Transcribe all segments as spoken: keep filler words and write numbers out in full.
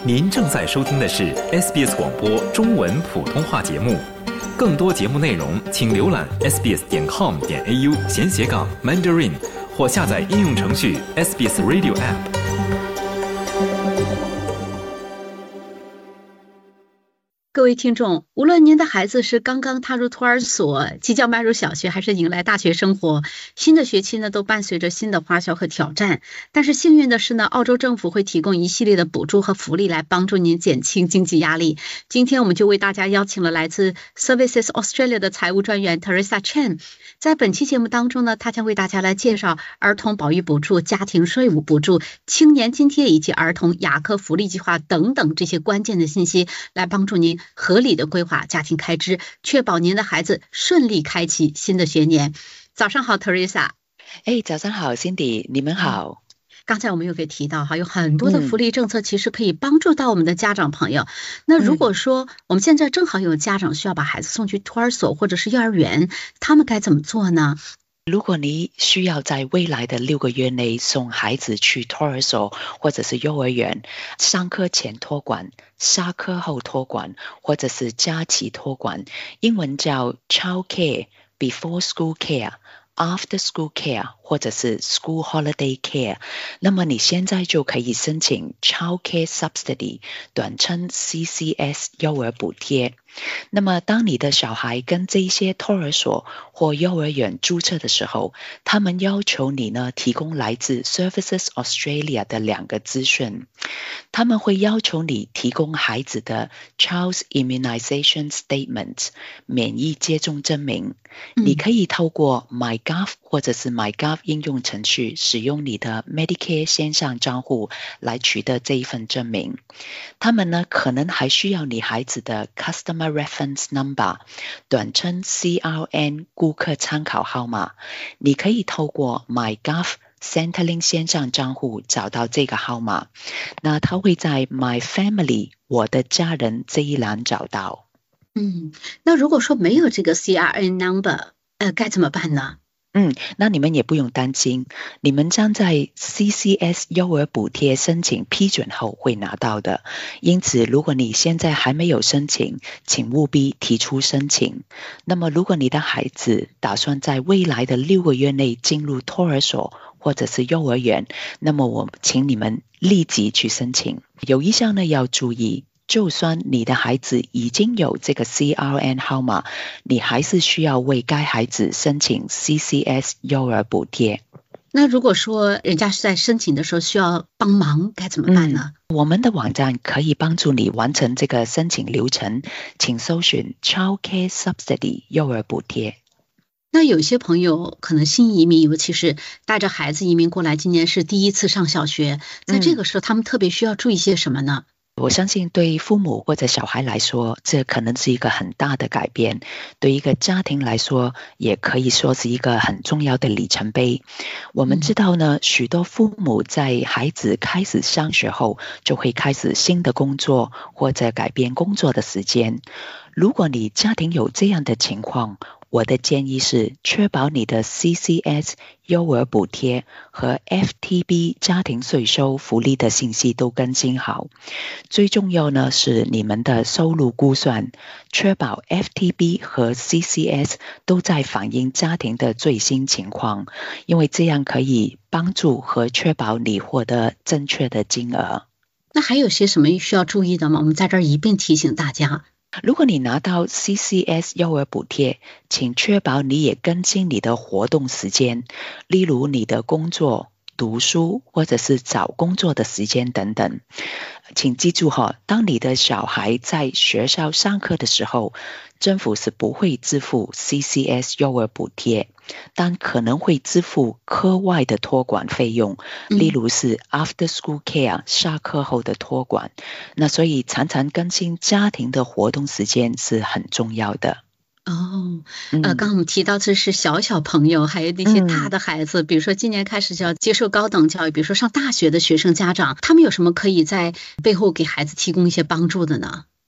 您正在收听的是 S B S 广播中文普通话节目。更多节目内容，请浏览 s b s 点 com 点 a u 闲斜杠 Mandarin 或下载应用程序 S B S Radio App。 各位听众，无论您的孩子是刚刚踏入托儿所，即将迈入小学，还是迎来大学生活，新的学期呢都伴随着新的花销和挑战。但是幸运的是呢，澳洲政府会提供一系列的补助和福利来帮助您减轻经济压力。今天我们就为大家邀请了来自 Services Australia 的财务专员 Teresa Chen。在本期节目当中呢，她将为大家来介绍儿童保育补助、家庭税务补助、青年津贴以及儿童牙科福利计划等等这些关键的信息，来帮助您合理的规划家庭开支，确保您的孩子顺利开启新的学年。早上好 Teresa。 哎，早上好 Cindy， 你们好。 刚才我们有给提到哈，有很多的福利政策其实可以帮助到我们的家长朋友。嗯、那如果说我们现在正好有家长需要把孩子送去托儿所或者是幼儿园，他们该怎么做呢？ 如果你需要在未来的六个月内送孩子去托儿所或者是幼儿园，上课前托管、下课后托管或者是假期托管，英文叫 Child Care、Before School Care、After School Care 或者是 School Holiday Care， 那么你现在就可以申请 Child Care Subsidy， 短称 C C S 幼儿补贴。那么当你的小孩跟这些托儿所或幼儿园注册的时候，他们要求你呢提供来自 Services Australia 的两个资讯。他们会要求你提供孩子的 Child's Immunization Statement 免疫接种证明、嗯、你可以透过 MyGov 或者是 MyGov 应用程序使用你的 Medicare 线上账户来取得这一份证明。他们呢可能还需要你孩子的 Customer Reference Number 短称 C R N 顾客参考号码，你可以透过 MyGov Centrelink 线上账户找到这个号码，那它会在 My Family 我的家人这一栏找到。 嗯，那如果说没有这个 C R N number 呃，该怎么办呢？ 嗯，那你们也不用担心，你们将在 C C S 幼儿补贴申请批准后会拿到的。因此，如果你现在还没有申请，请务必提出申请。那么，如果你的孩子打算在未来的六个月内进入托儿所或者是幼儿园，那么我请你们立即去申请。有一项呢要注意，就算你的孩子已经有这个 C R N 号码，你还是需要为该孩子申请 C C S 幼儿补贴。 那如果说人家是在申请的时候需要帮忙，该怎么办呢？ 嗯、我们的网站可以帮助你完成这个申请流程，请搜寻 Child Care Subsidy 幼儿补贴。 那有些朋友可能新移民，尤其是带着孩子移民过来，今年是第一次上小学，在这个时候他们特别需要注意些什么呢？ 我相信对父母或者小孩来说，这可能是一个很大的改变，对一个家庭来说也可以说是一个很重要的里程碑。我们知道呢，许多父母在孩子开始上学后就会开始新的工作或者改变工作的时间。如果你家庭有这样的情况，我的建议是确保你的 C C S 幼儿补贴和 F T B 家庭税收福利的信息都更新好。最重要呢是你们的收入估算，确保 F T B 和 C C S 都在反映家庭的最新情况，因为这样可以帮助和确保你获得正确的金额。 那还有些什么需要注意的吗？我们在这儿一并提醒大家。 如果你拿到 C C S 幼儿补贴，请确保你也更新你的活动时间，例如你的工作、读书或者是找工作的时间等等。请记住哈，当你的小孩在学校上课的时候，政府是不会支付 C C S 幼儿补贴，但可能会支付课外的托管费用，例如是 After School Care 下课后的托管。那所以常常更新家庭的活动时间是很重要的。 哦，呃，刚刚我们提到这是小小朋友，还有那些大的孩子，嗯、比如说今年开始就要接受高等教育，比如说上大学的学生家长，他们有什么可以在背后给孩子提供一些帮助的呢？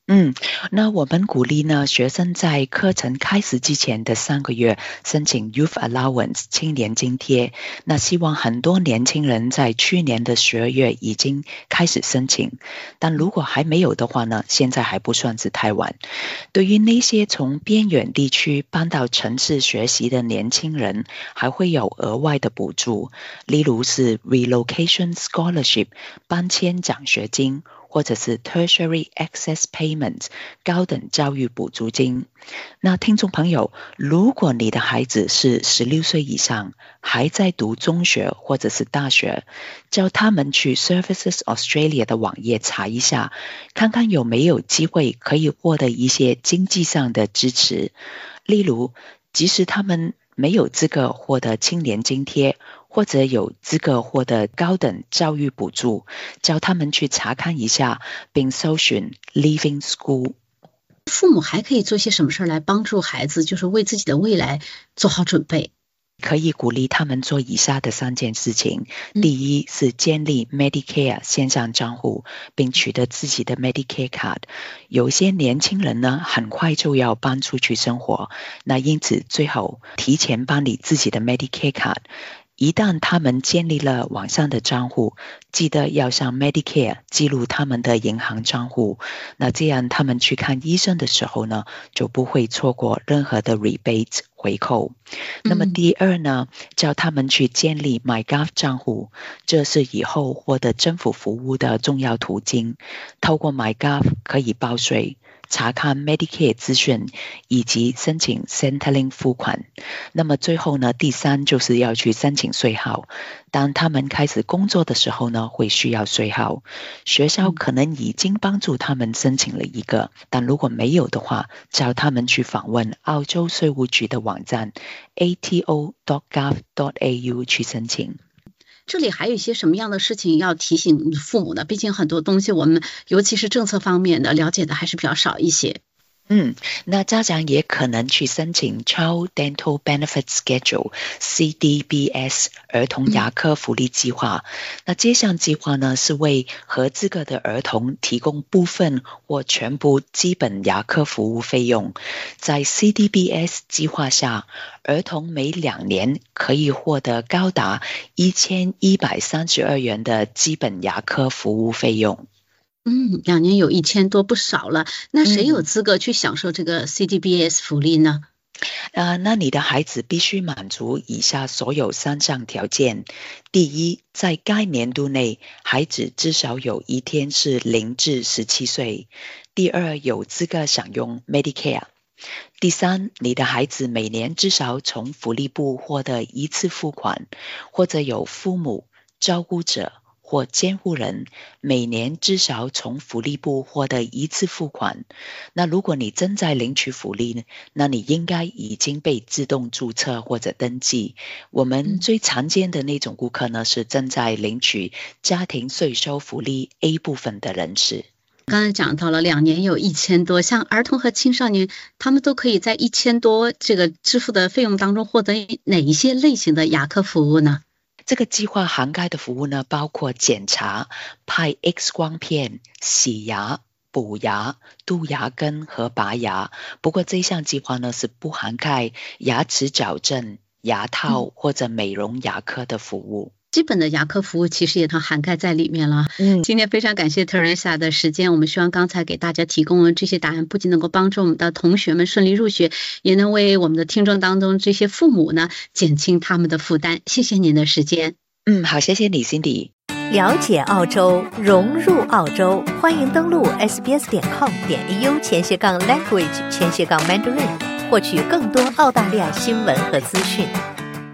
嗯，那我们鼓励呢，学生在课程开始之前的三个月申请 Youth Allowance 青年津贴。那希望很多年轻人在去年的十二月已经开始申请，但如果还没有的话呢，现在还不算是太晚。对于那些从边远地区搬到城市学习的年轻人，还会有额外的补助，例如是 Relocation Scholarship 搬迁奖学金，或者是 Tertiary Access Payment 高等教育补助金。那听众朋友，如果你的孩子是十六岁以上，还在读中学或者是大学，叫他们去 Services Australia 的网页查一下，看看有没有机会可以获得一些经济上的支持。例如，即使他们没有资格获得青年津贴，或者有资格获得高等教育补助，叫他们去查看一下，并搜寻 Leaving School。 父母还可以做些什么事来帮助孩子，就是为自己的未来做好准备？ 可以鼓励他们做以下的三件事情。第一是建立 Medicare 线上账户，并取得自己的 Medicare card。有些年轻人呢，很快就要搬出去生活，那因此最好提前办理自己的 Medicare card。一旦他们建立了网上的账户，记得要上 Medicare 记录他们的银行账户，那这样他们去看医生的时候呢，就不会错过任何的 rebate 回扣。那么第二呢，叫他们去建立 MyGov 账户，这是以后获得政府服务的重要途径。透过 MyGov 可以报税，查看 Medicare 资讯，以及申请 Centrelink 付款。那么最后呢，第三就是要去申请税号。当他们开始工作的时候呢，会需要税号。学校可能已经帮助他们申请了一个，但如果没有的话，叫他们去访问澳洲税务局的网站 a t o dot gov dot a u 去申请。 这里还有一些什么样的事情要提醒父母呢？毕竟很多东西我们尤其是政策方面的了解的还是比较少一些。 嗯，那家长也可能去申请 Child Dental Benefit Schedule C D B S 儿童牙科福利计划。嗯、那这项计划呢，是为合资格的儿童提供部分或全部基本牙科服务费用。在 C D B S 计划下，儿童每两年可以获得高达一千一百三十二元的基本牙科服务费用。 嗯，两年有一千多，不少了。那谁有资格去享受这个 C D B S 福利呢？ 呃，那你的孩子必须满足以下所有三项条件。第一，在该年度内，孩子至少有一天是零至十七岁。第二，有资格享用 Medicare。第三，你的孩子每年至少从福利部获得一次付款，或者有父母、照顾者或监护人每年至少从福利部获得一次付款。那如果你正在领取福利呢，那你应该已经被自动注册或者登记。我们最常见的那种顾客呢，是正在领取家庭税收福利 A 部分的人士。 刚才讲到了两年有一千多，像儿童和青少年，他们都可以在一千多这个支付的费用当中获得哪一些类型的牙科服务呢？ 这个计划涵盖的服务呢，包括检查、拍 X 光片、洗牙、补牙、杜牙根和拔牙。不过这项计划呢，是不涵盖牙齿矫正、牙套或者美容牙科的服务。 基本的牙科服务其实也都涵盖在里面了。嗯，今天非常感谢 Teresa 的时间，我们希望刚才给大家提供了这些答案，不仅能够帮助我们的同学们顺利入学，也能为我们的听众当中这些父母呢减轻他们的负担。谢谢您的时间。 嗯，好，谢谢你 Cindy。 了解澳洲，融入澳洲，欢迎登录 s b s 点 com 点 a u 前斜杠 language 前斜杠 mandarin， 获取更多澳大利亚新闻和资讯。